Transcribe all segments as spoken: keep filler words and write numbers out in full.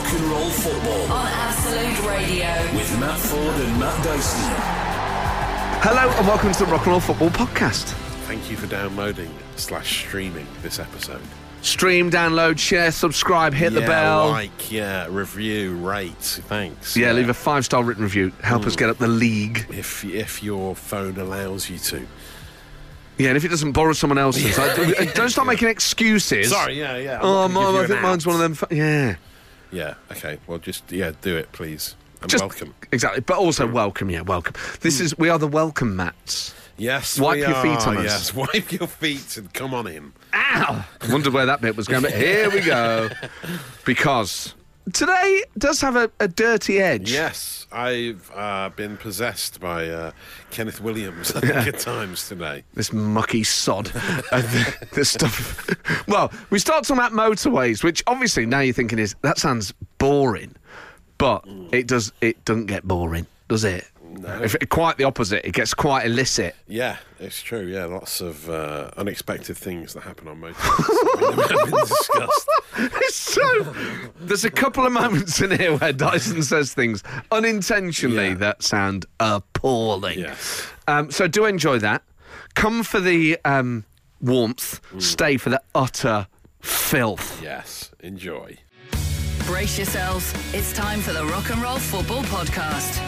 Rock and Roll Football on Absolute Radio with Matt Ford and Matt Dyson. Hello and welcome to the Rock and Roll Football Podcast. Thank you for downloading slash streaming this episode. Stream, download, share, subscribe, hit yeah, the bell. like, yeah, review, rate, thanks. Yeah, leave a five-star written review. Help mm. us get up the league. If if your phone allows you to. Yeah, and if it doesn't borrow someone else's. like, don't start making excuses. Sorry, yeah, yeah. I'm oh, mine, I think mine's one of them. Fa- yeah. Yeah, okay. Well, just, yeah, do it, please. And just, welcome. Exactly, but also welcome, yeah, welcome. This mm. is, we are the welcome mats. Yes, Wipe we your are, feet on us. Yes, wipe your feet and come on in. Ow! I wondered where that bit was going, but here we go. Because today does have a, a dirty edge. Yes, I've uh, been possessed by uh, Kenneth Williams, I think, Yeah. at times today. This mucky sod. the, the stuff. Well, we start talking about motorways, which obviously now you're thinking is, that sounds boring. But mm. it does. It doesn't get boring, does it? No. If it, quite the opposite. It gets quite illicit. Yeah, it's true. Yeah, lots of uh, unexpected things that happen on motorways have been discussed. It's so. There's a couple of moments in here where Dyson says things unintentionally Yeah. that sound appalling. Yes. Um, so do enjoy that. Come for the um, warmth. Mm. Stay for the utter filth. Yes, enjoy. Brace yourselves. It's time for the Rock and Roll Football Podcast.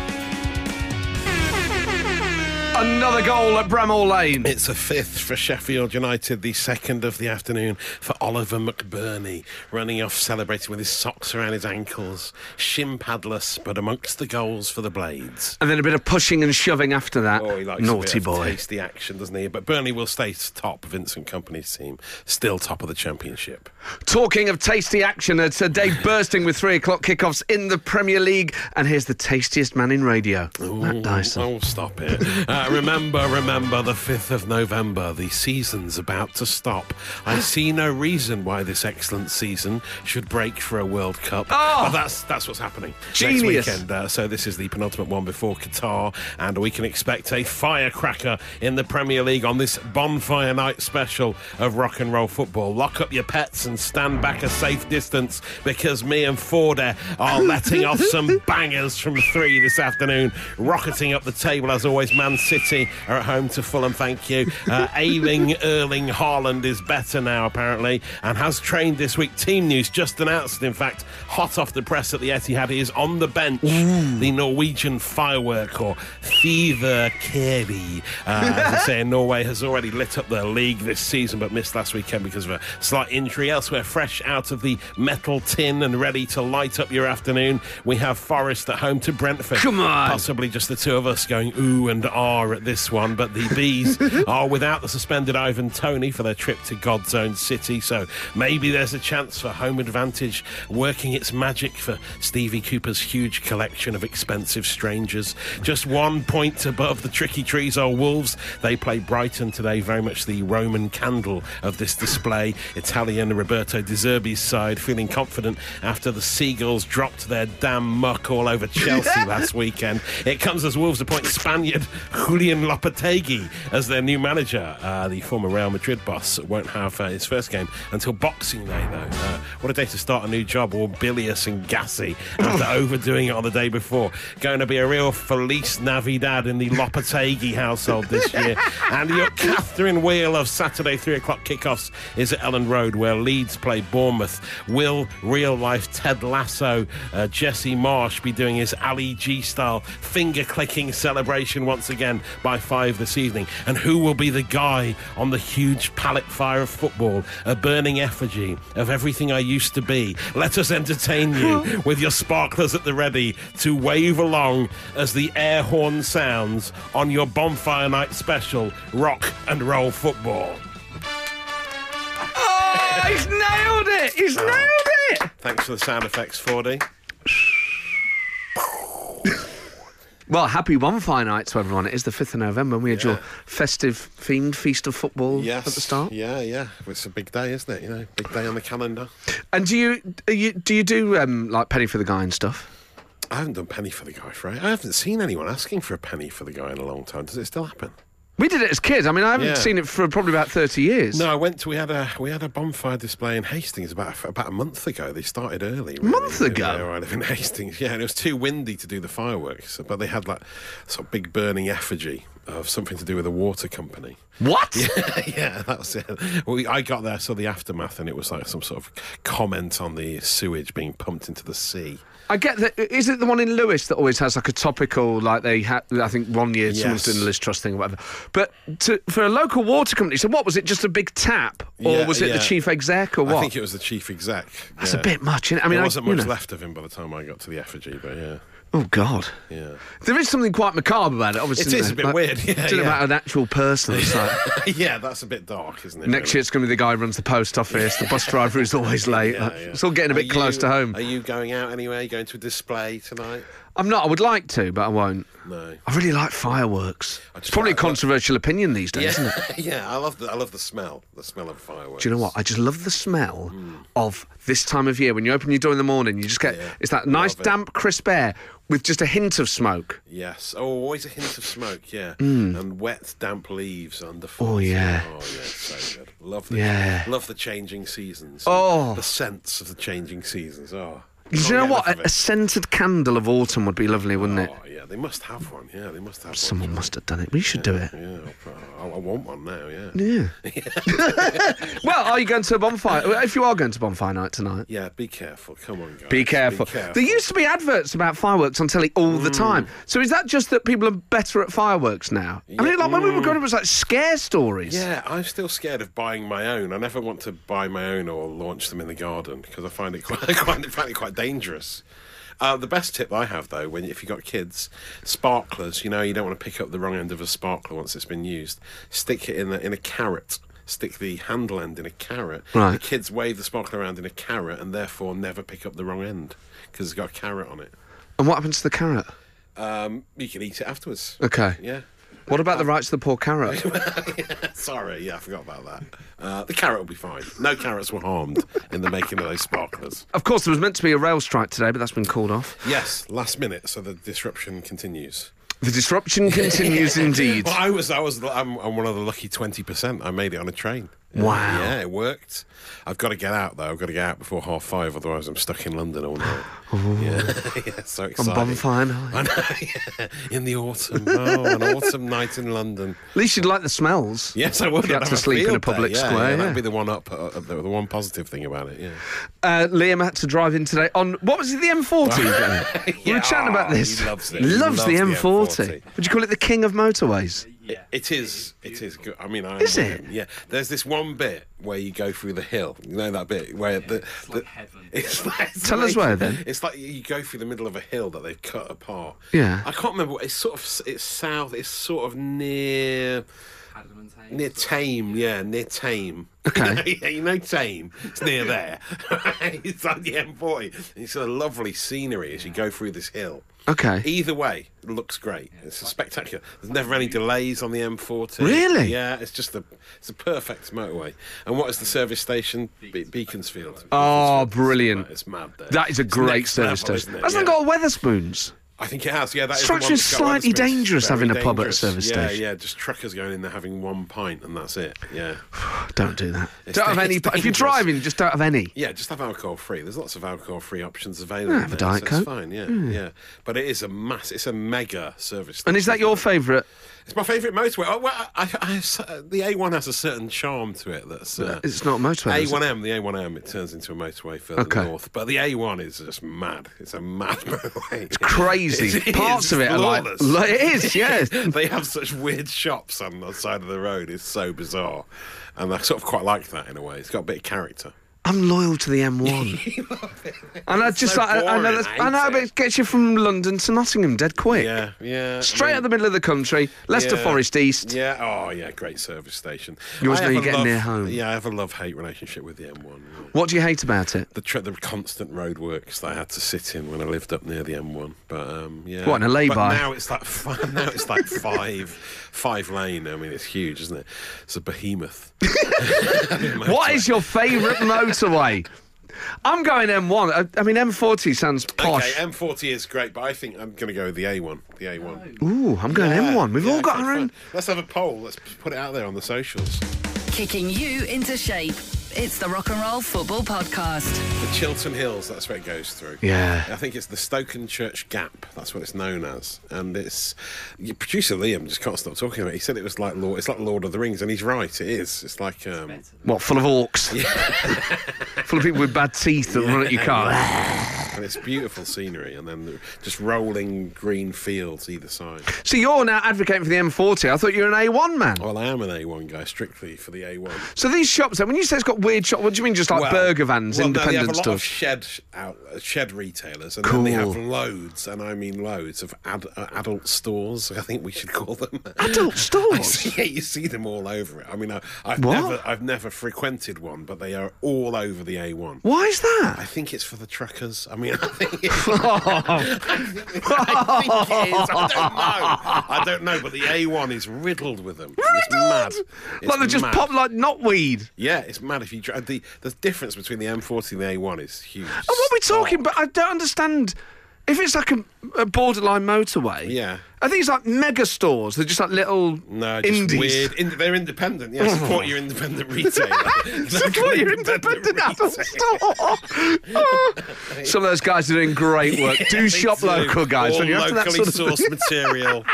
Another goal at Bramall Lane. It's a fifth for Sheffield United, the second of the afternoon for Oliver McBurney, running off celebrating with his socks around his ankles, shin padless, but amongst the goals for the Blades. And then a bit of pushing and shoving after that. Oh, he likes Naughty a bit boy. Of tasty action, doesn't he? But Burnley will stay top. Vincent Kompany's team still top of the Championship. Talking of tasty action, it's a day bursting with three o'clock kickoffs in the Premier League. And here's the tastiest man in radio, Ooh, Matt Dyson. Oh, stop it. uh, remember, remember, the fifth of November. The season's about to stop. I see no reason why this excellent season should break for a World Cup. Oh, but that's that's what's happening genius. Next weekend. Uh, so this is the penultimate one before Qatar, and we can expect a firecracker in the Premier League on this bonfire night special of Rock and Roll Football. Lock up your pets and stand back a safe distance, because me and Forder are letting off some bangers from three this afternoon. Rocketing up the table, as always, Man City are at home to Fulham, thank you. Uh, Ailing Erling Haaland is better now, apparently, and has trained this week. Team News just announced, in fact, hot off the press at the Etihad, he is on the bench. Ooh. The Norwegian firework, or Fyrverkeri, uh, as I say in Norway, has already lit up the league this season, but missed last weekend because of a slight injury. Elsewhere, fresh out of the metal tin and ready to light up your afternoon, we have Forest at home to Brentford. Come on! Possibly just the two of us going ooh and ah at this one, but the Bees are without the suspended Ivan Toney for their trip to God's own city, so maybe there's a chance for home advantage working its magic for Stevie Cooper's huge collection of expensive strangers. Just one point above the tricky trees are Wolves. They play Brighton today, very much the Roman candle of this display. Italian Roberto De Zerbi's side feeling confident after the Seagulls dropped their damn muck all over Chelsea last weekend. It comes as Wolves appoint Spaniard Julian Lopetegui as their new manager. Uh, the former Real Madrid boss won't have uh, his first game until Boxing Day, though. Uh, what a day to start a new job, all bilious and gassy after overdoing it on the day before. Going to be a real Feliz Navidad in the Lopetegui household this year. And your Catherine Wheel of Saturday three o'clock kickoffs is at Elland Road, where Leeds play Bournemouth. Will real-life Ted Lasso, uh, Jesse Marsh, be doing his Ali G-style finger-clicking celebration once again by five this evening? And who will be the guy on the huge pallet fire of football, a burning effigy of everything I used to be? Let us entertain you with your sparklers at the ready to wave along as the air horn sounds on your bonfire night special, Rock and Roll Football. Oh, he's nailed it! He's nailed it! Thanks for the sound effects, Fordy. Well, happy bonfire night to everyone. It is the fifth of November and we had Yeah. your festive themed feast of football Yes. at the start. Yeah, yeah. It's a big day, isn't it? You know, big day on the calendar. And do you, are you do you do um, like penny for the guy and stuff? I haven't done penny for the guy for it. I haven't seen anyone asking for a penny for the guy in a long time. Does it still happen? We did it as kids. I mean, I haven't Yeah. seen it for probably about thirty years. No, I went to. We had a we had a bonfire display in Hastings about about a month ago. They started early. A month really, ago? Where I live in Hastings. Yeah, and it was too windy to do the fireworks, but they had like sort of big burning effigy of something to do with a water company. What? Yeah, that was it. We, I got there, saw the aftermath, and it was like some sort of comment on the sewage being pumped into the sea. I get that. Is it the one in Lewis that always has like a topical, like they had, I think one year someone's Yes. doing the Liz Truss thing or whatever. But to, for a local water company, so what, was it just a big tap? Or Yeah, was it yeah. the chief exec or what? I think it was the chief exec. That's yeah. a bit much, innit? I mean, there I- wasn't you much know. left of him by the time I got to the effigy, but yeah. Oh, God. Yeah. There is something quite macabre about it, obviously. It is isn't a bit there? weird, yeah, It's yeah. about an actual person. It's like, Yeah, that's a bit dark, isn't it? next really? year it's going to be the guy who runs the post office, the bus driver who's always late. Yeah, Like, yeah. It's all getting a bit Are close you- to home. Are you going out anywhere? Are you going to a display tonight? I'm not. I would like to, but I won't. No. I really like fireworks. I It's just probably a like- controversial opinion these days, isn't it? Yeah, yeah. I love the I love the smell, the smell of fireworks. Do you know what? I just love the smell of this time of year when you open your door in the morning. You just get Yeah. it's that nice Love it. damp, crisp air with just a hint of smoke. Yes. Oh, always a hint of smoke. Yeah. And wet, damp leaves underfoot. Oh, yeah. Oh yeah, so good. Love the Yeah. love the changing seasons. Oh. the scents of the changing seasons. Oh. Do you Can't know get what? enough A, of a it. scented candle of autumn would be lovely, wouldn't it? Oh yeah, they must have one. Yeah, they must have Someone one. must have done it. We should do it. Yeah, I, I want one now. Yeah. Yeah. Well, are you going to a bonfire? If you are going to bonfire night tonight, Yeah, be careful. Come on, guys. be careful. There used to be adverts about fireworks on telly all the time. So is that just that people are better at fireworks now? I mean, Yeah, like when we were mm. growing up, it was like scare stories. Yeah, I'm still scared of buying my own. I never want to buy my own or launch them in the garden because I find it quite, quite, find it quite dangerous. Uh, the best tip I have, though, when if you've got kids, sparklers, you know, you don't want to pick up the wrong end of a sparkler once it's been used. Stick it in a, in a carrot. Stick the handle end in a carrot. Right. The kids wave the sparkler around in a carrot and therefore never pick up the wrong end because it's got a carrot on it. And what happens to the carrot? Um, you can eat it afterwards. Okay. Yeah. What about the rights of the poor carrot? Sorry, yeah, I forgot about that. Uh, the carrot will be fine. No carrots were harmed in the making of those sparklers. Of course, there was meant to be a rail strike today, but that's been called off. Yes, last minute, so the disruption continues. The disruption continues indeed. Well, I was, I was, I'm, I'm one of the lucky twenty percent. I made it on a train. Wow. Yeah, it worked. I've got to get out though. I've got to get out before half five, otherwise I'm stuck in London all night. Yeah, yeah, so On exciting. bonfire night. I know, yeah. In the autumn. Oh, an autumn night in London. At least you'd like the smells. Yes, I would. If you had I'd to have sleep in a field day, public yeah, square, Yeah, yeah. that'd be the one up, uh, the, the one positive thing about it. Yeah. Uh, Liam had to drive in today on, what was it, the M forty? We Yeah, were chatting about oh, this. he loves it. He Loves loves the the M forty. M forty. Would you call it the king of motorways? It, it is. It is good. I mean, I Is am it? with him. Yeah. There's this one bit where you go through the hill. You know that bit where the, it's the like heaven. It's like, it's Tell us amazing. where, then. It's like you go through the middle of a hill that they've cut apart. Yeah. I can't remember. What, it's sort of. It's south. It's sort of near. Adamantane. Near Tame, yeah, near Tame. Okay. Yeah, you know Tame. It's near there. It's on the M forty. It's a lovely scenery as you go through this hill. Okay. Either way, it looks great. It's a spectacular. There's never any delays on the M forty. Really? Yeah, it's just a it's a perfect motorway. And what is the service station? Be- Beaconsfield. Oh, Beaconsfield. brilliant. It's mad there. That is a It's great next service level, station. isn't it? Hasn't Yeah. it got Weatherspoons? I think it has, yeah. That is Strikes the me one that's got slightly Wetherspoons. dangerous Very having a pub at a dangerous. service yeah, station. Yeah, just truckers going in there having one pint and that's it. Yeah. Don't do that. It's Don't have da- any. it's If you're dangerous. driving, just don't have any. Yeah, just have alcohol free. There's lots of alcohol free options available. Yeah, have a there, Diet so it's Coke. fine, yeah, yeah. But it is a mass. It's a mega service. And is that station. your favourite? It's my favourite motorway. Oh, well, I, I, I, the A one has a certain charm to it. That's uh, It's not a motorway. is it? A one M. The A one M. It turns into a motorway further Okay. north. But the A one is just mad. It's a mad motorway. It's Crazy. Parts of it are like- flawless. like- it is, yes. They have such weird shops on the side of the road. It's so bizarre, and I sort of quite like that in a way. It's got a bit of character. I'm loyal to the M one. And I just so like, I, I know, boring, that's, I I know, hate but it. it gets you from London to Nottingham dead quick. Yeah, yeah. Straight I mean, out the middle of the country, Leicester yeah. Forest East. Yeah, oh yeah, great service station. You always I know have you're a getting love- near home. Yeah, I have a love-hate relationship with the M one. yeah. What do you hate about it? The tr- the constant roadworks that I had to sit in when I lived up near the M one, but um, yeah. What, in a lay-by? But now it's like five, now it's like five, five lane. I mean, it's huge, isn't it? It's a behemoth. What is your favourite motorway? I'm going M one. I, I mean, M forty sounds posh. Okay, M forty is great, but I think I'm going to go with the A one. The A one. Ooh, I'm going Yeah, M one. We've yeah, all got okay, our own. fine. Let's have a poll. Let's put it out there on the socials. Kicking you into shape. It's the Rock and Roll Football Podcast. The Chiltern Hills, that's where it goes through. Yeah. I think it's the Stokenchurch Gap. That's what it's known as. And it's... Your producer Liam just can't stop talking about it. He said it was like Lord, it's like Lord of the Rings, and he's right, it is. It's like... Um, What, full of orcs? Full of people with bad teeth that run at your car. and it's beautiful scenery, and then just rolling green fields either side. So you're now advocating for the M forty. I thought you were an A one man. Well, I am an A one guy, strictly for the A one. So these shops, when you say it's got weird shops, what do you mean, just like Well- burger vans, well, independent no, they have a lot stores? of shed out, uh, shed retailers, and Cool. then they have loads, and I mean loads of ad, uh, adult stores. I think we should call them Adult stores? yeah, you see them all over it. I mean, I, I've What? never, I've never frequented one, but they are all over the A one. Why is that? I think it's for the truckers. I mean, I think, it, I think, I think it is. I don't know. I don't know, but the A one is riddled with them. It's mad. It's Like they just mad. pop like knotweed. Yeah, it's mad. If you drive the the difference between the M forty and the A one is huge. And what we're talking, but I don't understand. If it's like a, a borderline motorway, Yeah. I think it's like mega stores. They're just like little No, just indies. weird. In, they're independent. Yeah, support your independent retailer. Support your independent adult store. Some of those guys are doing great work. Do They shop do. local, guys. All When you're after that locally sort of sourced material.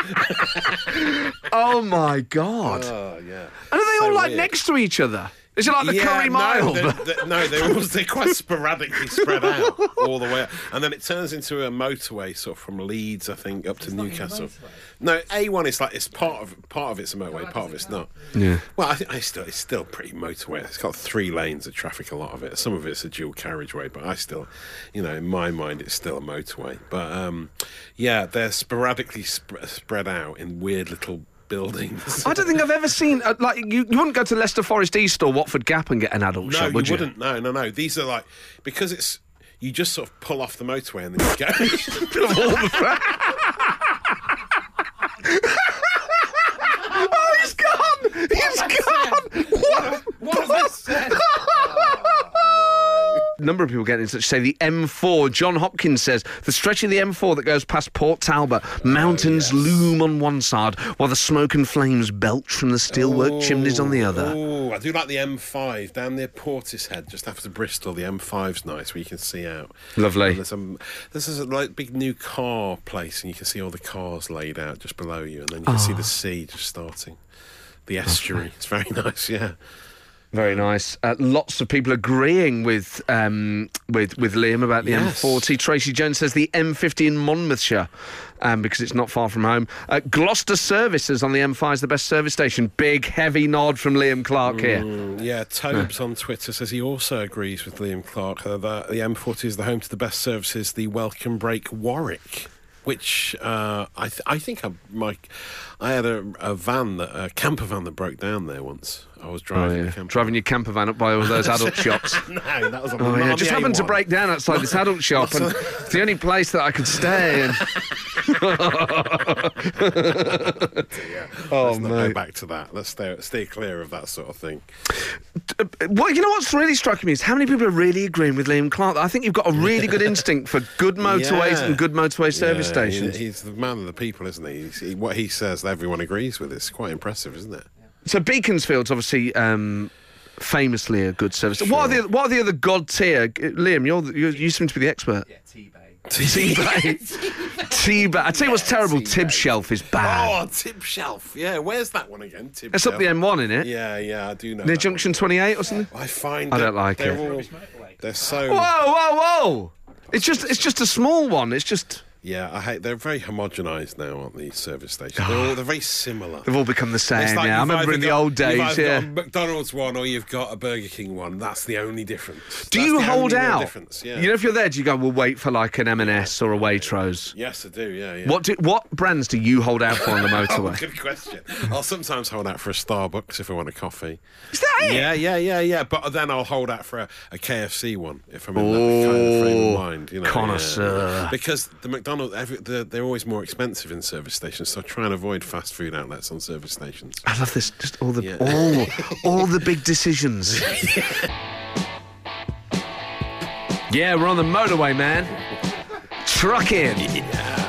Oh my god! Oh yeah. And are they So all like weird. next to each other? Is it like the Yeah, Curry Mile? No, they're, they're, no, they're, all, they're quite sporadically spread out all the way up. And then it turns into a motorway, sort of from Leeds, I think, up to Newcastle. No, A one is like it's part of part of it's a motorway, part of it's not. Yeah. Well, I think I still it's still pretty motorway. It's got three lanes of traffic. A lot of it. Some of it's a dual carriageway, but I still, you know, in my mind, it's still a motorway. But um, yeah, they're sporadically sp- spread out in weird little buildings. I don't think I've ever seen uh, like you. You wouldn't go to Leicester Forest East or Watford Gap and get an adult No, shop, would you you? wouldn't. No, no, no. These are like because it's you just sort of pull off the motorway and then you go. Oh, he's gone! He's gone! What? What have I said? A number of people getting in touch say the M four. John Hopkins says the stretch of the M four that goes past Port Talbot, mountains Oh, yes. loom on one side while the smoke and flames belch from the steelwork chimneys on the other. Oh, I do like the M five down near Portishead, just after Bristol. The M five's nice, where you can see out. Lovely. And there's some, this is a like big new car place, and you can see all the cars laid out just below you, and then you can see the sea just starting, the estuary. It's very nice, yeah. Very nice. Uh, lots of people agreeing with um, with with Liam about the Yes. M forty. Tracy Jones says the M fifty in Monmouthshire um, because it's not far from home. Uh, Gloucester Services on the M five is the best service station. Big heavy nod from Liam Clark here. Mm, yeah, Tobes on Twitter says he also agrees with Liam Clark uh, that the M forty is the home to the best services, the Welcome Break Warwick. Which uh, I th- I think I, my I had a, a van that a camper van that broke down there once. I was Oh, driving yeah. the camper Driving your camper van up by all those adult shops. no, that was on, Oh, not yeah. on Just the happened to A one. break down outside this adult shop, and it's the only place that I could stay in. Oh, Let's not mate. go back to that. Let's stay stay clear of that sort of thing. Well, you know what's really striking me is how many people are really agreeing with Liam Clark. I think you've got a really good instinct for good motorways Yeah. and good motorway service Yeah, stations. He, he's the man of the people, isn't he? He's, he? What he says, everyone agrees with. It's quite impressive, isn't it? So Beaconsfield's obviously um, famously a good service. What are the what are the other god tier? Liam, you're, the- you're you seem to be the expert. Yeah, T-Bay. T-Bay. T-Bay. I tell you what's terrible. Tib Shelf is bad. Oh, Tib Shelf. Yeah, where's that one again? Tib It's Shelf. up the M one, isn't it? Yeah, yeah, I do know. Near that Junction one. twenty-eight or something. I find I that don't like they're it. All, they're so. Whoa, whoa, whoa! It's just it's just a small one. It's just Yeah, I hate. They're very homogenised now, aren't these service stations? They're all they're very similar. they've all become the same. It's like yeah, I you've remember either in the got- old days. You've either Yeah. got a McDonald's one or you've got a Burger King one. That's the only difference. Do That's you the hold only real out? difference, yeah. You know, if you're there, do you go, we'll wait for like an M and S or a Waitrose? Yes, I do. Yeah, yeah. What do, what brands do you hold out for on the Oh, motorway? good question. I'll sometimes hold out for a Starbucks if I want a coffee. Is that it? Yeah, yeah, yeah, yeah. But then I'll hold out for a, a K F C one if I'm in that kind of frame of mind. You know, connoisseur. yeah. Because the McDonald's, every, they're, they're always more expensive in service stations, so I try and avoid fast food outlets on service stations. I love this. Just all the Yeah. all all the big decisions. Yeah, we're on the motorway, man. Truck in. Yeah.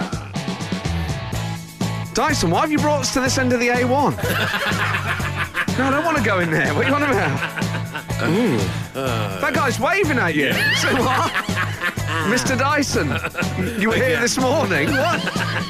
Dyson, why have you brought us to this end of the A one? No, I don't want to go in there. What are you on about? Ooh. Uh, that guy's waving at you. Yeah. So what? Mister Dyson, you were here Yeah. this morning. What?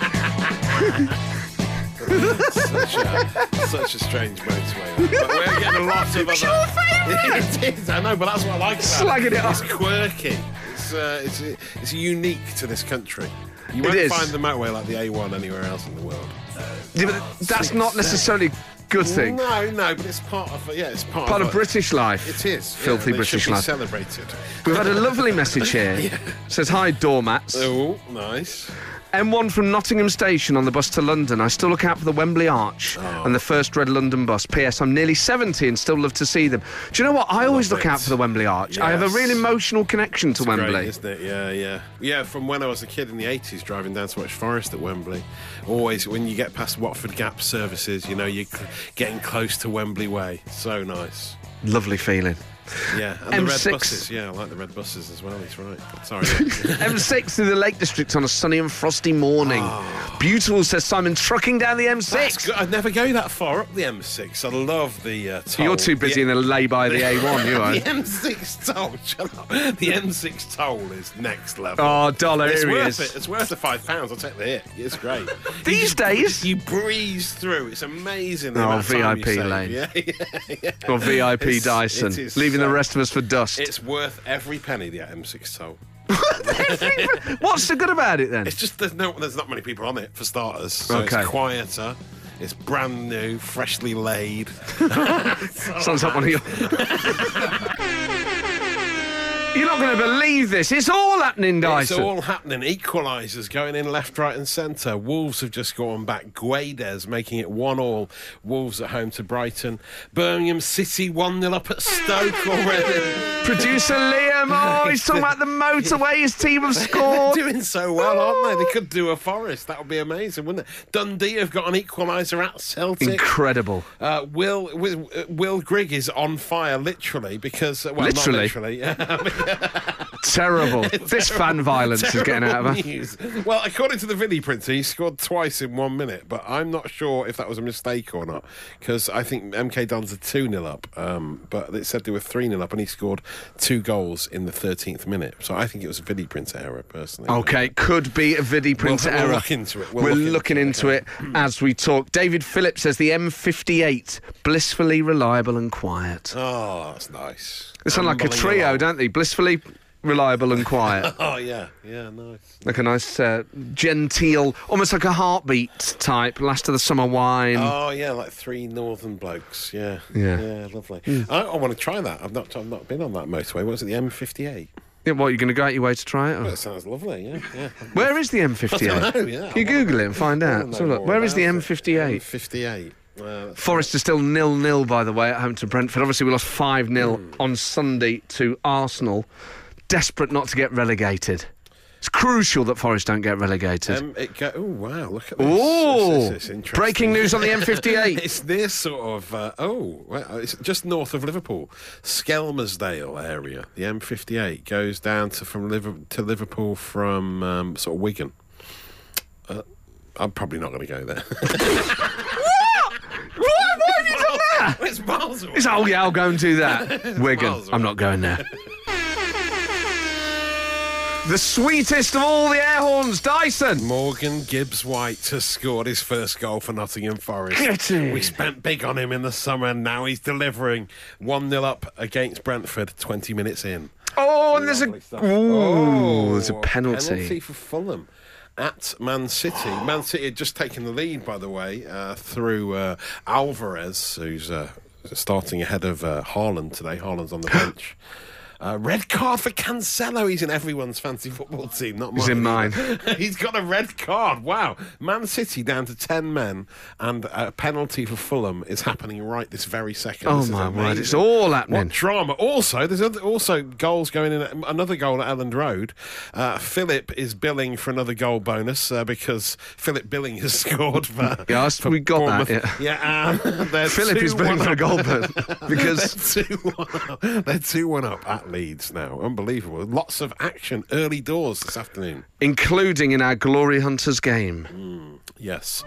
such, a, such a strange motorway. But we're getting a lot of other... It's your favourite! It is, I know, but that's what I like about Slagging it it. off. It's quirky. It's, uh, it's, it's unique to this country. You It won't is. find the motorway like the A one anywhere else in the world. Yeah, but that's not necessarily a good thing. No, no, but it's part of... Yeah, it's part, Part of... of British life. It is. Filthy yeah, British should be life. celebrated. We've had a lovely message here. Yeah. Says, hi, doormats. Oh, nice. M one from Nottingham Station on the bus to London. I still look out for the Wembley Arch Oh. and the first Red London bus. P S. I'm nearly seventy and still love to see them. Do you know what? I always look it. out for the Wembley Arch. I have a Yes. real emotional connection to It's Wembley. great, isn't it? Yeah, yeah. Yeah, from when I was a kid in the eighties, driving down to watch Forest at Wembley. Always, when you get past Watford Gap services, you know, you're cl- getting close to Wembley Way. So nice. Lovely feeling. Yeah, and M the red six. buses. Yeah, I like the red buses as well. He's right. Sorry. M six through the Lake District on a sunny and frosty morning. Beautiful, says Simon, trucking down the M That's six. good. I'd never go that far up the M six. I love the uh, toll. You're too busy the, in the lay by the A one, you are. The M six toll. Shut up. The M six toll is next level. Oh, dollar, It's here he worth is. it. It's worth the five pounds. I'll take the hit. It's great. These You just- days? you breeze through. It's amazing. the Oh, amount of time you V I P save. lane. Yeah, yeah, yeah. Or V I P It's- Dyson, it is leaving the so- rest of us for dust. It's worth every penny. The M six toll. What's so good about it then? It's just there's no there's not many people on it for starters. So Okay. it's quieter. It's brand new, freshly laid. Sounds like one of your. You're not going to believe this. It's all happening, It's Dyson. all happening. Equalisers going in left, right, and centre. Wolves have just gone back. Guedes making it one all. Wolves at home to Brighton. Birmingham City one nil up at Stoke already. Producer Liam, oh, he's talking about the motorway. His team have They're scored. doing so well, aren't they? They could do a Forest. That would be amazing, wouldn't it? Dundee have got an equaliser at Celtic. Incredible. Uh, Will, Will Will Grigg is on fire, literally, because uh, well, Literally? not literally. Terrible. This fan violence is getting out of Terrible her. news. Well, according to the Vinny printer, he scored twice in one minute, but I'm not sure if that was a mistake or not, because I think M K Dons are two nil up, um, but it said they were three nil up, and he scored two goals in the thirteenth minute. So I think it was a Vinny printer error, personally. Okay, could be a Vidi printer we'll error. look into it. We'll We're look looking into into it, it as we talk. David Phillips says the M fifty-eight, blissfully reliable and quiet. Oh, that's nice. They sound like a Ambling trio, along. don't they? Blissfully reliable and quiet. Oh, yeah. Yeah, nice. Like a nice, uh, genteel, almost like a heartbeat type, last of the summer wine. Oh yeah, like three northern blokes. Yeah, Yeah. yeah, lovely. I, I want to try that. I've not, I've not been on that motorway. What was it, the M fifty-eight? Yeah, what, you're going to go out your way to try it? Or? That sounds lovely. Yeah, yeah. Where is the M fifty-eight? I don't know, yeah. Can you I wanna- Google it and find I out? wanna Let's know have a look. more Where is the about M it. fifty-eight? M fifty-eight. Uh, that's- Forest is still nil nil, by the way, at home to Brentford. Obviously, we lost five nil Hmm. on Sunday to Arsenal. Desperate not to get relegated. It's crucial that Forest don't get relegated. Um, it go, oh wow! Look at this. Oh, This is- this is interesting. breaking news on the M fifty-eight. It's near sort of uh, oh, well, it's just north of Liverpool, Skelmersdale area. The M fifty-eight goes down to from Liverpool to Liverpool from um, sort of Wigan. Uh, I'm probably not going to go there. What? Why have you done that? It's miles away. It's, oh, yeah, I'll go and do that. Wigan. miles away. I'm not going there. The sweetest of all the air horns, Dyson. Morgan Gibbs-White has scored his first goal for Nottingham Forest. Get it. We spent big on him in the summer, and now he's delivering. one nil up against Brentford, twenty minutes in. Oh, and there's a... Lovely stuff. Ooh, there's a Oh, penalty. Penalty for Fulham at Man City. Man City had just taken the lead, by the way, uh, through uh, Alvarez, who's uh, starting ahead of uh, Haaland today. Haaland's on the bench. Uh, red card for Cancelo. He's in everyone's fantasy football team, not mine. He's in mine. He's got a red card. Wow. Man City down to ten men, and a penalty for Fulham is happening right this very second. Oh, This is my word, amazing. it's all happening. What drama. Also, there's other, also goals going in. Another goal at Elland Road. Uh, Philip is billing for another goal bonus uh, because Philip Billing has scored for. Yes, for we got Bournemouth. that, Yeah, um, they're Philip is two billing one for a up. goal bonus because... They're two one up. They're two one up at at Leeds now. Unbelievable. Lots of action early doors this afternoon. Including in our Glory Hunters game. Mm, yes.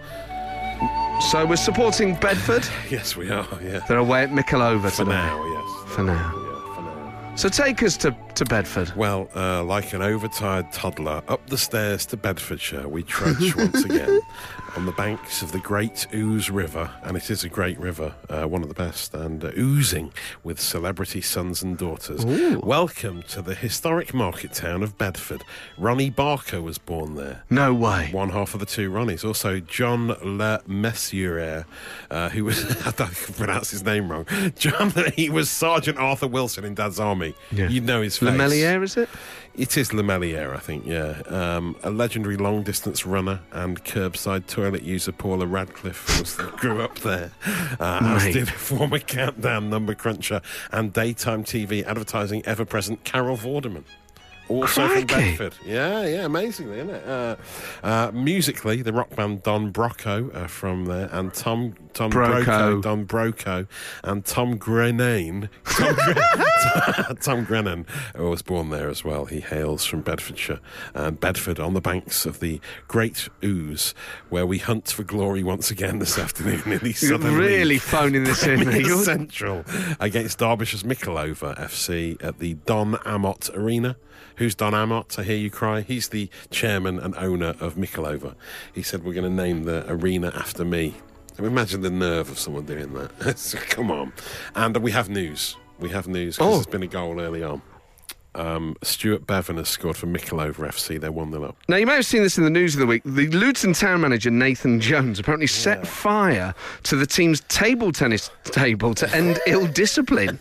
So we're supporting Bedford. Yes, we are, yeah. They're away at Michelova For today. now, yes. For now. Yeah, for now. So take us to, to Bedford. Well, uh, like an overtired toddler, up the stairs to Bedfordshire, we trudge once again on the banks of the Great Ouse River, and it is a great river, uh, one of the best, and uh, oozing with celebrity sons and daughters. Ooh. Welcome to the historic market town of Bedford. Ronnie Barker was born there. No way. One half of the two Ronnies. Also, John Le Mesurier, uh, who was, I don't pronounce his name wrong. John, he was Sergeant Arthur Wilson in Dad's Army. Yeah. You'd know his face. Le Meliere, is it? It is Le Meliere, I think, yeah. Um, a legendary long-distance runner and curbside toilet user Paula Radcliffe was, grew up there. Uh, as Mate. did former Countdown number cruncher and daytime T V advertising ever-present Carol Vorderman. Also Crikey. from Bedford. Yeah, yeah, amazingly, isn't it? Uh, uh, musically, the rock band Don Brocco uh, from there, and Tom Tom Broco. Broco, Don Broco, and Tom Grenane. Tom, Gre- Tom Grennan uh, was born there as well. He hails from Bedfordshire. And Bedford on the banks of the Great Ouse, where we hunt for glory once again this afternoon in the You're Southern really League. phoning this in. Premier You're- Central against Derbyshire's Michelova F C at the Don Amott Arena. Who's Don Amott? I hear you cry. He's the chairman and owner of Michelova. He said, we're going to name the arena after me. Imagine the nerve of someone doing that. So, come on. And we have news. We have news because Oh. there's been a goal early on. Um, Stuart Bevan has scored for Michelova F C. They're one nil up. Now, you may have seen this in the news of the week. The Luton town manager, Nathan Jones, apparently set Yeah. fire to the team's table tennis table to end ill discipline.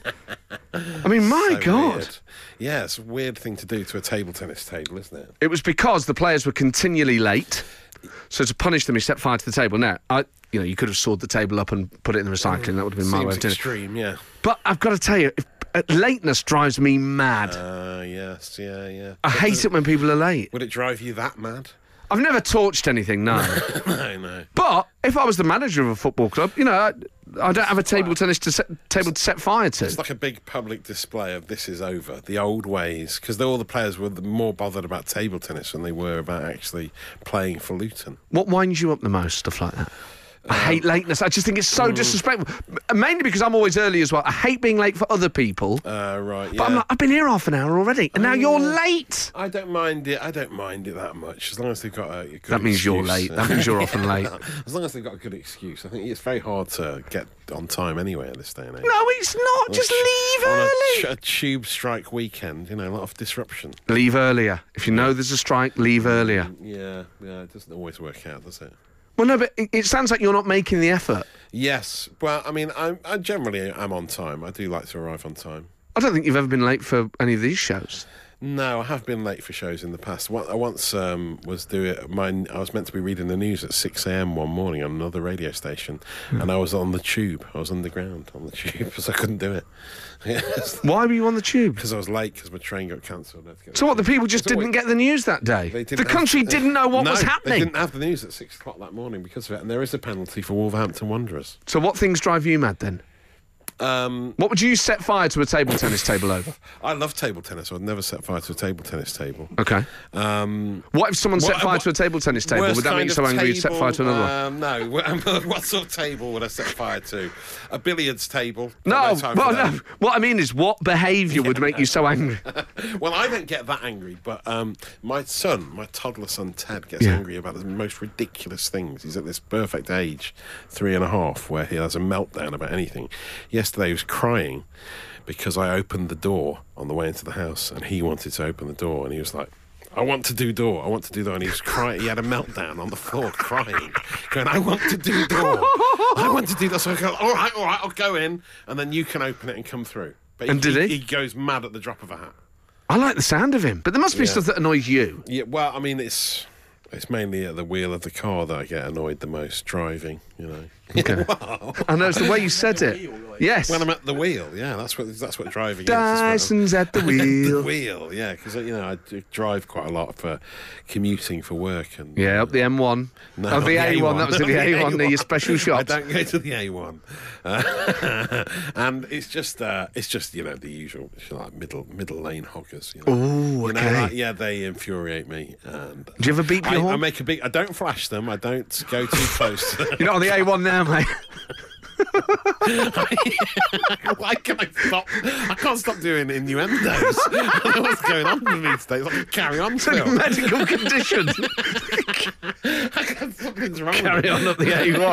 I mean, my So God. weird. Yeah, it's a weird thing to do to a table tennis table, isn't it? It was because the players were continually late. So to punish them, he set fire to the table. Now, I, you know, you could have sawed the table up and put it in the recycling. That would have been my way Seems of doing it. extreme, yeah. But I've got to tell you, if, uh, lateness drives me mad. Uh, yes, yeah, yeah. I But hate the- it when people are late. Would it drive you that mad? I've never torched anything, no. No, no. But if I was the manager of a football club, you know, I, I don't have a table tennis to set, table to set fire to. It's like a big public display of this is over, the old ways, because all the players were more bothered about table tennis than they were about actually playing for Luton. What winds you up the most, stuff like that? I hate lateness. I just think it's so mm. disrespectful. Mainly because I'm always early as well. I hate being late for other people. Uh, right, yeah. But I'm like, I've been here half an hour already, and now you're late. I don't mind it. I don't mind it that much as long as they've got a, a good That means you're excuse. late. That means you're often late. As long as they've got a good excuse. I think it's very hard to get on time anyway at this day and age. No, it's not. On a Just t- leave on a, early. t- a tube strike weekend, you know, a lot of disruption. Leave earlier. If you know there's a strike, leave earlier. Yeah, yeah, it doesn't always work out, does it? Well, no, but it, it sounds like you're not making the effort. Yes. Well, I mean, I, I generally am on time. I do like to arrive on time. I don't think you've ever been late for any of these shows. No, I have been late for shows in the past. What I once um, was doing, mine, I was meant to be reading the news at six a.m. one morning on another radio station, and I was on the tube. I was underground on the tube, so I couldn't do it. Yes. Why were you on the tube? Because I was late because my train got cancelled. So what, the people just It's didn't always- get the news that day? They The didn't country have- didn't know what no, was they happening. didn't have the news at six o'clock that morning because of it, and there is a penalty for Wolverhampton Wanderers. So what things drive you mad then? Um, What would you set fire to a table tennis table over? I love table tennis. So I'd never set fire to a table tennis table. Okay. Um, What if someone set What- fire what- to a table tennis table? Worst Would that make kind you so of angry you'd set table, fire to another one? um, No. What what sort of table would I set fire to? A billiards table? No, Got time well, for that. no. What I mean is, what behaviour would make you so angry? Well, I don't get that angry, but um, my son, my toddler son Ted, gets Yeah. angry about the most ridiculous things. He's at this perfect age, three and a half, where he has a meltdown about anything. Yesterday he was crying because I opened the door on the way into the house, and he wanted to open the door, and he was like, I want to do door, I want to do door. And he was crying, he had a meltdown on the floor crying, going, I want to do door, I want to do that. So I go, all right, all right, I'll go in, and then you can open it and come through. But And did he? He goes mad at the drop of a hat. I like the sound of him, but there must be Yeah. stuff that annoys you. Yeah, well, I mean, it's it's mainly at the wheel of the car that I get annoyed the most, driving, you know. Okay. Wow. I know it's the way you said it. Yes. When I'm at the wheel, yeah, that's what that's what driving is. Dyson's at the wheel. the wheel, yeah, because you know I do drive quite a lot for commuting for work and Yeah, up the M one. No, oh, the the A one. A one. That was the A one near your special I shops. don't go to the A one, uh, and it's just uh, it's just you know the usual like middle middle lane hoggers. You know? Oh, You know, okay. like, yeah, they infuriate me. And Do you ever beep I, your horn? I make a big. I don't flash them. I don't go too close. You're not on the A one now, mate. Why can I stop? I can't stop doing innuendos. I don't know what's going on with me today. I can carry on It's like a still. medical condition. Something's wrong Carry with on up the A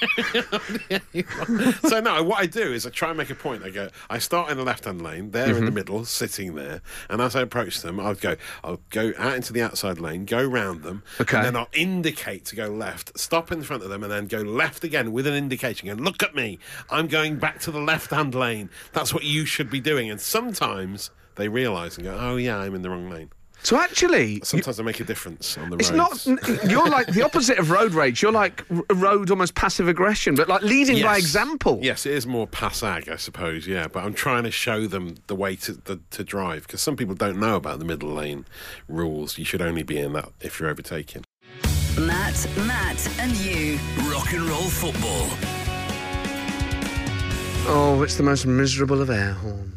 one. So no, what I do is I try and make a point. I go, I start in the left-hand lane. They're Mm-hmm. in the middle, sitting there, and as I approach them, I'll go, I'll go out into the outside lane, go round them, Okay. and then I'll indicate to go left, stop in front of them, and then go left again with an indication. And look at me, I'm going back to the left-hand lane. That's what you should be doing. And sometimes they realise and go, oh yeah, I'm in the wrong lane. So actually, Sometimes I make a difference on the it's roads. not. n- You're like the opposite of road rage. You're like r- road almost passive aggression, but like leading by Yes. example. Yes, it is more passag, I suppose. Yeah, but I'm trying to show them the way to the, to drive because some people don't know about the middle lane rules. You should only be in that if you're overtaking. Matt, Matt, and you. Rock and roll football. Oh, it's the most miserable of air horns.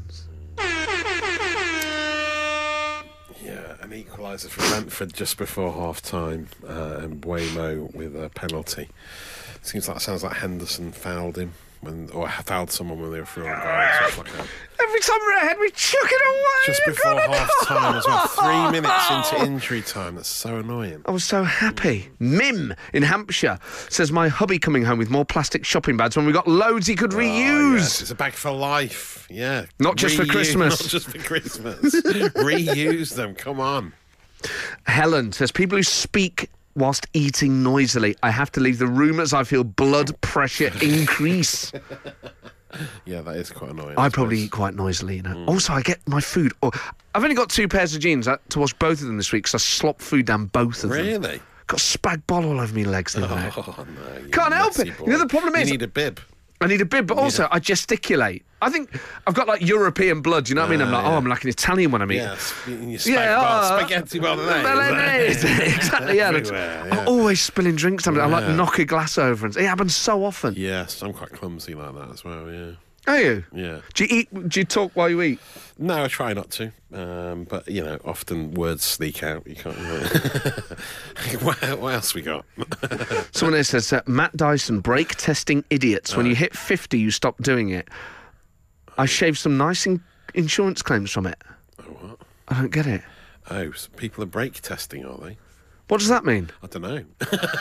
Yeah, an equaliser for Brentford just before half time, uh, and Buemo with a penalty. Seems like sounds like Henderson fouled him when, or fouled someone when they were through on goal. It's like a- Every time we're ahead, we chuck it away. Just You've before got it. half time as well. Three minutes into injury time. That's so annoying. I was so happy. Mim in Hampshire says my hubby coming home with more plastic shopping bags when we got loads he could Oh, reuse. yes, it's a bag for life. Yeah. Not just for Reuse- Christmas. Not just for Christmas. Reuse them. Come on. Helen says people who speak whilst eating noisily, I have to leave the room as I feel blood pressure increase. Yeah, that is quite annoying. I probably suppose. eat quite noisily, you know. Also, I get my food. Oh, I've only got two pairs of jeans. I had to wash both of them this week because I slopped food down both of them. Really? Got spag bol all over my legs the other day. Oh, no. you Can't help messy it. boy. You know, the problem is- You need a bib. I need a bib, but also I gesticulate. I think I've got like European blood. You know what I mean? I'm like, yeah. oh, I'm like an Italian when I'm eating. Yeah, sp- in your spag Yeah, bol- oh, spaghetti bolognese. Bolognese. Exactly, yeah. Everywhere, I'm yeah. always spilling drinks. I like Yeah. knock a glass over. And it happens so often. Yes, I'm quite clumsy like that as well, yeah. Are you? Yeah. Do you eat? Do you talk while you eat? No, I try not to. Um, but, you know, often words sneak out. You can't... what, what else we got? Someone here says, uh, Matt Dyson, brake testing idiots. When you hit fifty, you stop doing it. I shaved some nice in- insurance claims from it. Oh, what? I don't get it. Oh, so people are brake testing, are they? What does that mean? I don't know.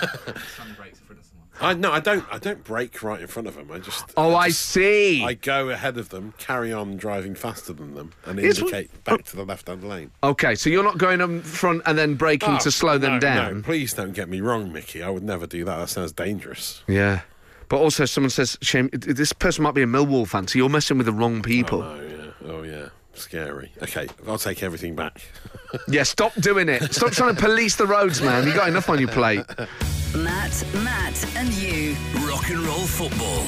I no, I don't. I don't brake right in front of them. I just. Oh, I just- see. I go ahead of them, carry on driving faster than them, and Here's what- indicate back to the left-hand lane. Okay, so you're not going up front and then braking Oh, to slow them no, down? No, please don't get me wrong, Mickey. I would never do that. That sounds dangerous. Yeah. But also, someone says, shame, this person might be a Millwall fan, so you're messing with the wrong people. Oh yeah. Oh yeah. Scary. Okay, I'll take everything back. Yeah, stop doing it. Stop trying to police the roads, man. You've got enough on your plate. Matt, Matt, and you. Rock and roll football.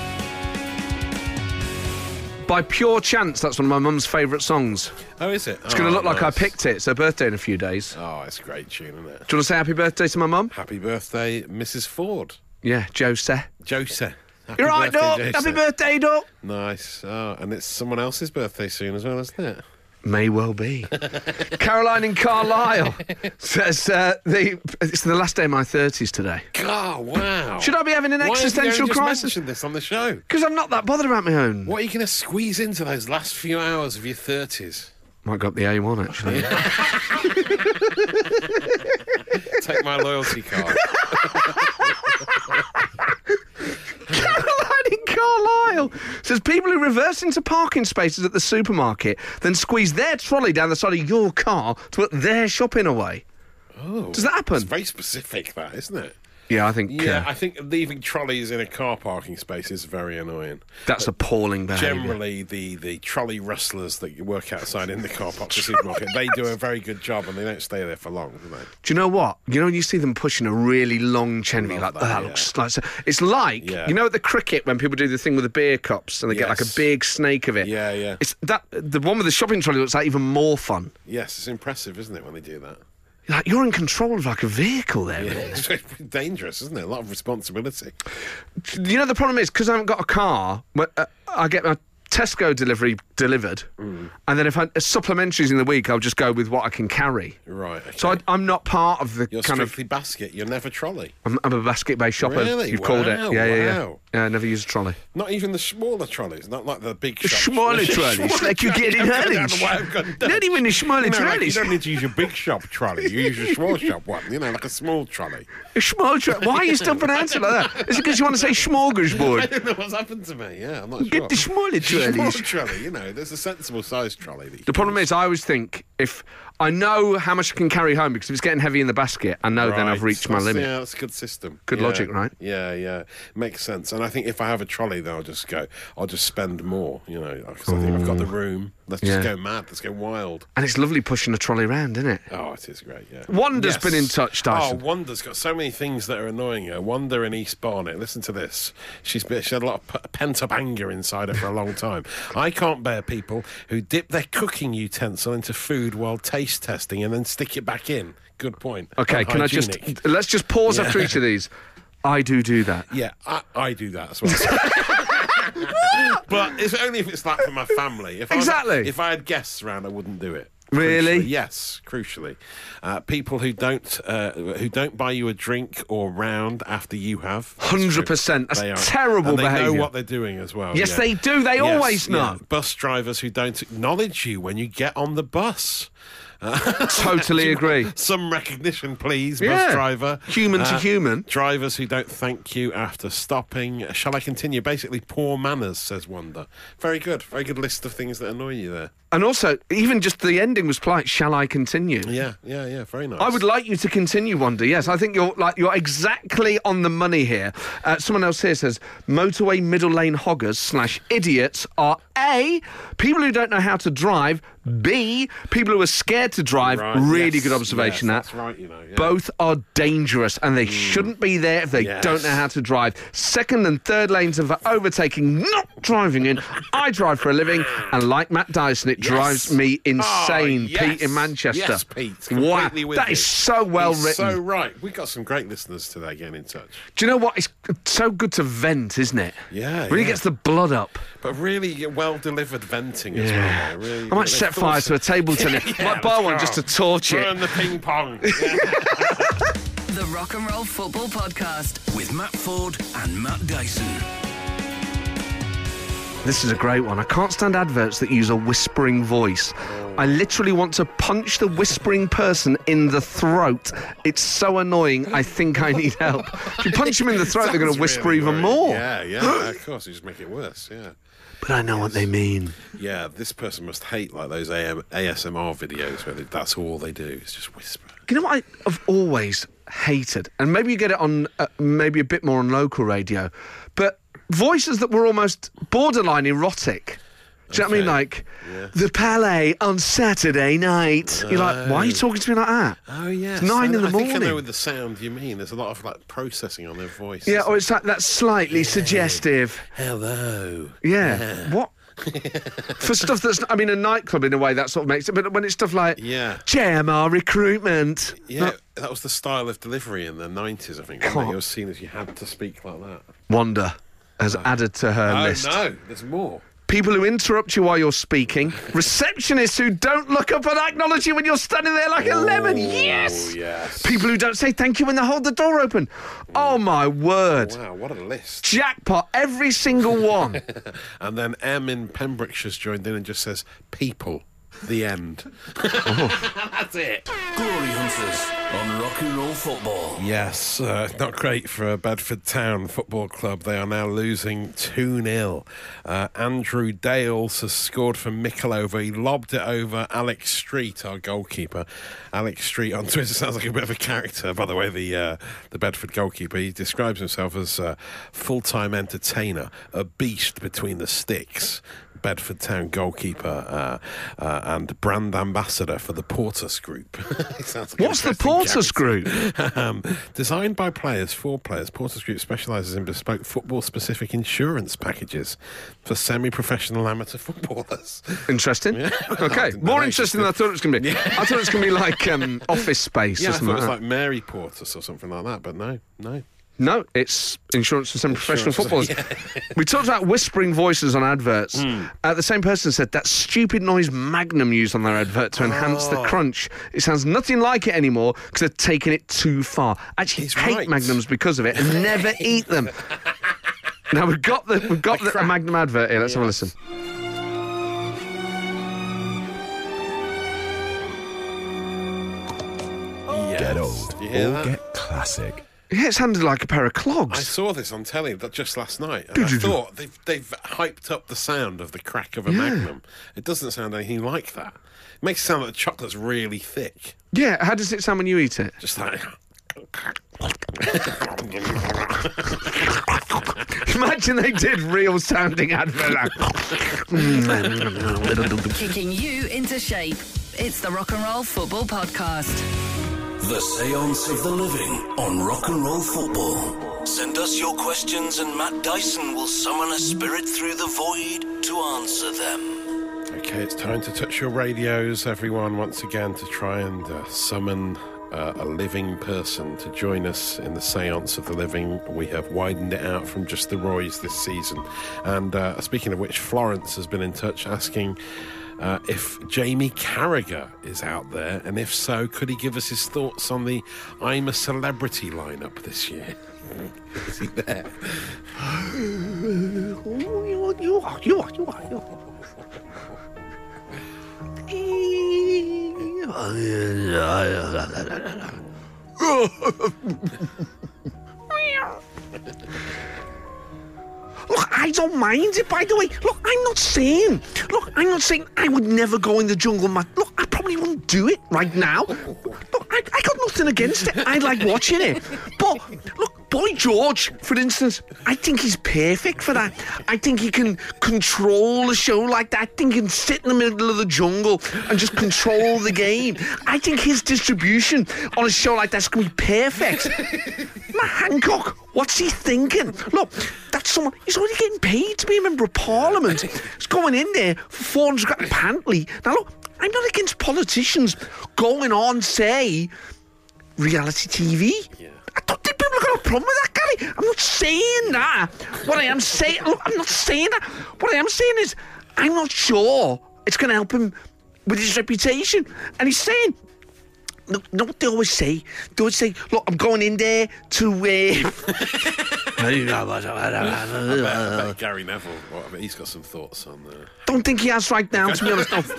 By pure chance, that's one of my mum's favourite songs. Oh, is it? It's going to look like I picked it. It's her birthday in a few days. Oh, it's a great tune, isn't it? Do you want to say happy birthday to my mum? Happy birthday, Missus Ford. Yeah, Jose. Joseph. Happy You're right, birthday, Doc. Joseph. Happy birthday, Doc. Nice. Oh, and it's someone else's birthday soon as well, isn't it? May well be. Caroline in Carlisle says, uh, the, it's the last day of my thirties today. Oh, wow. Should I be having an Why have you existential only just crisis? mentioned this on the show? Because I'm not that bothered about my own. What are you going to squeeze into those last few hours of your thirties? Might go up the A one, actually. Take my loyalty card. Caroline in Carlisle says people who reverse into parking spaces at the supermarket then squeeze their trolley down the side of your car to put their shopping away. Oh, Does that happen? It's very specific, that, isn't it? Yeah, I think Yeah, uh, I think leaving trolleys in a car parking space is very annoying. that's appalling behaviour. Generally, the, the trolley rustlers that you work outside in the car park, the supermarket, they do a very good job and they don't stay there for long, do they? Do you know what? You know when you see them pushing a really long chain, you're like, Love oh, that, that yeah. looks like so. It's like Yeah. you know at the cricket when people do the thing with the beer cups and they get like a Yes. big snake of it. Yeah, yeah. It's that the one with the shopping trolley looks like even more fun. Yes, it's impressive, isn't it, when they do that? Like you're in control of like a vehicle there. Yeah, Really. it's very dangerous, isn't it? A lot of responsibility. You know the problem is because I haven't got a car. When, uh, I get my Tesco delivery delivered, Mm. and then if I supplementaries in the week, I'll just go with what I can carry. Right. Okay. So I, I'm not part of the You're kind of. strictly basket. You're never trolley. I'm, I'm a basket-based shopper. Really? You've called it. Wow, Yeah, yeah, yeah. wow. Yeah, I never use a trolley. Not even the smaller trolleys, not like the big The shops. smaller trolleys, like you get in Harwich. Not even the smaller You know, like, you trolleys. don't need to use your big shop trolley. You use your small shop one. You know, like a small trolley. A small trolley. Why are you still pronouncing it like that? Is it because you want to say I smorgasbord? don't know what's happened to me. Yeah, I'm not sure. Get the smaller Small trolleys. trolley. You know, there's a sensible size trolley. That you The problem is, I always think if I know how much I can carry home because if it's getting heavy in the basket, I know then I've Right. reached my That's- limit. Yeah, that's a good system. Good Yeah. logic, right? Yeah, yeah, makes sense. And I think if I have a trolley, then I'll just go. I'll just spend more. You know, because I think I've got the room. Let's just Yeah. go mad. Let's go wild. And it's lovely pushing a trolley around, isn't it? Oh, it is great. Yeah. Wanda's been in touch, Dyson. Oh, Wanda's got so many things that are annoying her. Wanda in East Barnet. Listen to this. She's been, she had a lot of p- pent-up anger inside her for a long time. I can't bear people who dip their cooking utensil into food while taste testing and then stick it back in. Good point. Okay, can I just Unhygienic. let's just pause Yeah. after each of these. I do do that. Yeah, I, I do that as well. But it's only if it's like for my family. If I was- Exactly. if I had guests around, I wouldn't do it. Really? Crucially, yes, crucially. Uh, people who don't uh, who don't buy you a drink or round after you have. That's one hundred true. percent. That's They are. terrible and they behaviour. know what they're doing as well. Yes, yeah. they do. They Yes, always yeah. know. Bus drivers who don't acknowledge you when you get on the bus. Totally agree. Some recognition, please, Yeah. bus driver. Human to human. Drivers who don't thank you after stopping. Shall I continue? Basically, poor manners, says Wanda. Very good. Very good list of things that annoy you there. And also, even just the ending was polite. Shall I continue? Yeah, yeah, yeah. Very nice. I would like you to continue, Wanda. Yes, I think you're like you're exactly on the money here. Uh, someone else here says motorway middle lane hoggers slash idiots are A, people who don't know how to drive. B, people who are scared to drive. Right, Really yes, good observation. yes, that that's right, you know, yeah. both are dangerous and they shouldn't be there if they Yes. don't know how to drive. Second and third lanes are for overtaking, not driving in. I drive for a living, and like Matt Dyson, it Yes. drives me insane. Oh, yes. Pete in Manchester. Yes, Pete. Wow, Completely with that you. is so well He's written. So right. We've got some great listeners today getting in touch. Do you know what? It's so good to vent, isn't it? Yeah, Really yeah. gets the blood up. But really well delivered venting as Yeah. well. Really, I might they set thought fire so. to a table tennis. Yeah, Might buy let's one go. just to torch it. Burn the ping pong. Yeah. The Rock and Roll Football Podcast. With Matt Ford and Matt Dyson. This is a great one. I can't stand adverts that use a whispering voice. I literally want to punch the whispering person in the throat. It's so annoying. I think I need help. If you punch them in the throat, they're going to Sounds whisper really even worrying. more. Yeah, yeah, of course. You just make it worse, yeah. But I know what they mean. Yeah, this person must hate like those A M, A S M R videos where they, that's all they do is just whisper. You know what I've always hated? And maybe you get it on, uh, maybe a bit more on local radio, but voices that were almost borderline erotic. Do you know what I mean? Okay. Like, Yeah. the Palais on Saturday night. You're like, why are you talking to me like that? Oh, yeah. It's nine in the I morning. think I know with the sound you mean. There's a lot of like processing on their voice. Yeah, isn't or it's like that slightly suggestive. Hello. Yeah. What? For stuff that's, I mean, a nightclub in a way that sort of makes it, but when it's stuff like Yeah. J M R recruitment. Yeah, No- that was the style of delivery in the nineties, I think. God. Wasn't it? It was seen as you had to speak like that. Wanda has added to her Oh, list. no, there's more. People who interrupt you while you're speaking. Receptionists who don't look up and acknowledge you when you're standing there like a lemon. Yes! yes. People who don't say thank you when they hold the door open. Oh, my word. Wow, what a list. Jackpot, every single one. And then M in Pembrokeshire's joined in and just says, people. The end. That's it. Glory Hunters on Rock and Roll Football. Yes, uh, not great for Bedford Town Football Club. They are now losing two nil. Uh, Andrew Dales has scored for Mickleover. He lobbed it over Alex Street, our goalkeeper. Alex Street on Twitter sounds like a bit of a character, by the way, the uh, the Bedford goalkeeper. He describes himself as a full-time entertainer, a beast between the sticks. Bedford Town goalkeeper uh, uh, and brand ambassador for the Portus Group. Sounds like What's the Portus Group? um, designed by players for players, Portus Group specialises in bespoke football-specific insurance packages for semi-professional amateur footballers. Interesting. Yeah. Okay, more interesting than I thought it was going to be. Yeah. I thought it was going to be like um, Office Space Yeah, or I thought something it was like like Mary Portus or something like that, but no, no. No, it's insurance for semi-professional Insurance, footballers. We talked about whispering voices on adverts. Mm. Uh, the same person said that stupid noise Magnum used on their advert to enhance Oh. the crunch. It sounds nothing like it anymore because they've taken it too far. I actually He's hate right. Magnums because of it and never eat them. Now we've got the we've got the, a Magnum advert here. Let's have a Yes. listen. Yes. Get old Do you hear or that? get classic. Yeah, it sounded like a pair of I clogs. saw this on telly that just last night, and Did I you? thought they've, they've hyped up the sound of the crack of a Yeah. Magnum. It doesn't sound anything like that. It makes it sound like the chocolate's really thick. Yeah, how does it sound when you eat it? Just like... Imagine they did real sounding advert. Kicking you into shape. It's the Rock and Roll Football Podcast. The Seance of the Living on Rock and Roll Football. Send us your questions and Matt Dyson will summon a spirit through the void to answer them. Okay, it's time to touch your radios, everyone, once again, to try and uh, summon uh, a living person to join us in the Seance of the Living. We have widened it out from just the Roys this season. And uh, speaking of which, Florence has been in touch asking uh, if Jamie Carragher is out there, and if so, could he give us his thoughts on the I'm a Celebrity lineup this year? Is he there? You are, you are, you are, you are. Look, I don't mind it, by the way. Look, I'm not saying, look, I'm not saying I would never go in the jungle, Matt. Look, I probably wouldn't do it right now. Look, I, I got nothing against it. I like watching it. But, look, Boy George, for instance, I think he's perfect for that. I think he can control a show like that. I think he can sit in the middle of the jungle and just control the game. I think his distribution on a show like that's going to be perfect. Matt Hancock, what's he thinking? Look, that's someone, he's already getting paid to be a member of Parliament. He's going in there for four hundred grand apparently. Now, look, I'm not against politicians going on, say, reality T V. Yeah. I don't think people have got a problem with that, Gary. I'm not saying that. What I am saying, look, I'm not saying that. What I am saying is, I'm not sure it's going to help him with his reputation. And he's saying, look, you know what they always say? They always say, look, I'm going in there to... Uh... I bet, I bet Gary Neville, well, I bet he's got some thoughts on the... Don't think he has right now, to be honest. No.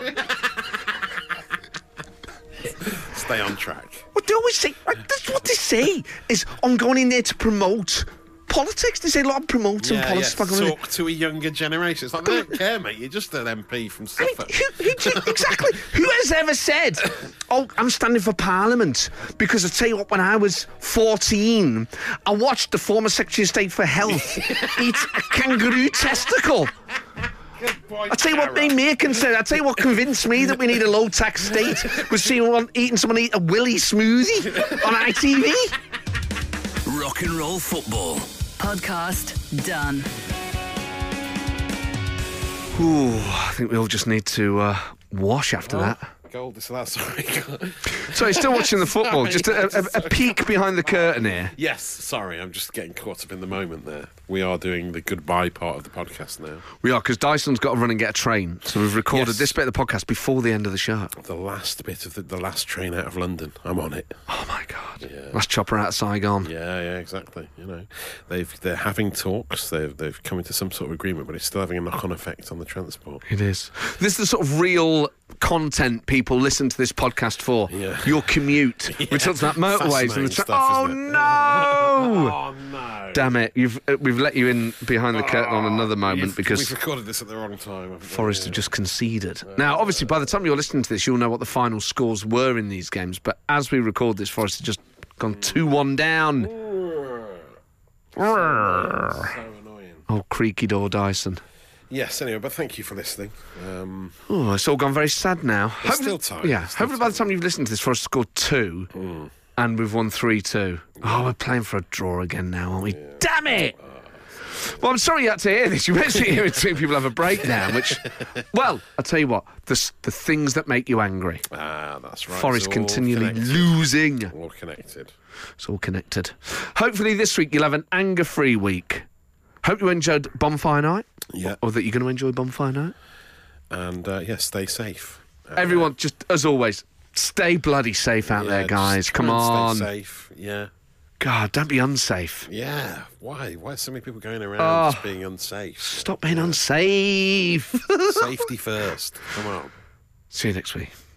Stay on track. What they always say, like, that's what they say, is I'm going in there to promote politics. They say a lot of promoting Yeah, politics. yeah. By going in Talk to a younger generation. It's like, they don't care, mate. You're just an M P from I mean, Suffolk. who, who, exactly. Who has ever said, oh, I'm standing for Parliament? Because I tell you what, when I was fourteen, I watched the former Secretary of State for Health eat a kangaroo testicle. I'll tell you what made me a concern. I'll tell you what convinced me that we need a low-tax state was seeing one, eating someone eat a Willy smoothie on I T V. Rock and Roll Football. Podcast done. Ooh, I think we all just need to uh, wash after Oh, that. Goal disallowed, sorry. So you're still watching the football. Sorry. Just a, a, a peek behind the curtain here. Yes, sorry, I'm just getting caught up in the moment there. We are doing the goodbye part of the podcast now. We are, because Dyson's got to run and get a train. So we've recorded Yes. this bit of the podcast before the end of the show. The last bit of the, the last train out of London. I'm on it. Oh, my God. Yeah. Last chopper out of Saigon. Yeah, yeah, exactly. You know, they've they're having talks. They've they've come into some sort of agreement, but it's still having a knock-on effect on the transport. It is. This is the sort of real content people listen to this podcast for. Yeah. Your commute. Yeah. We talked about motorways and the tra- Fascinating stuff, Oh isn't it? no! Oh no! Damn it! You've uh, we've let you in behind the curtain on another moment You've- because we've recorded this at the wrong time. haven't we? Forest have Yeah. just conceded. Now, obviously, by the time you're listening to this, you'll know what the final scores were in these games. But as we record this, Forest have just gone two one down. So annoying. Oh, creaky door, Dyson. Yes. Anyway, but thank you for listening. Um, Oh, it's all gone very sad now. There's still time. Yeah, There's still hopefully by the time you've listened to this, Forest scored two, Mm. and we've won three two. Oh, we're playing for a draw again now, aren't we? Damn it! Well, I'm sorry you had to hear this. You basically hear two people have a breakdown, which, well, I'll tell you what, the, s- the things that make you angry. ah, that's right. Forest It's all continually connected. losing. All connected. It's all connected. Hopefully this week you'll have an anger-free week. Hope you enjoyed Bonfire Night. Yeah. Or that you're going to enjoy Bonfire Night. And uh, yeah, stay safe. Uh, Everyone, just as always, stay bloody safe out yeah, there, just guys. try Come and on. Stay safe. Yeah. God, don't be unsafe. Yeah. Why? Why are so many people going around Oh. just being unsafe? Stop being unsafe. Safety first. Come on. See you next week.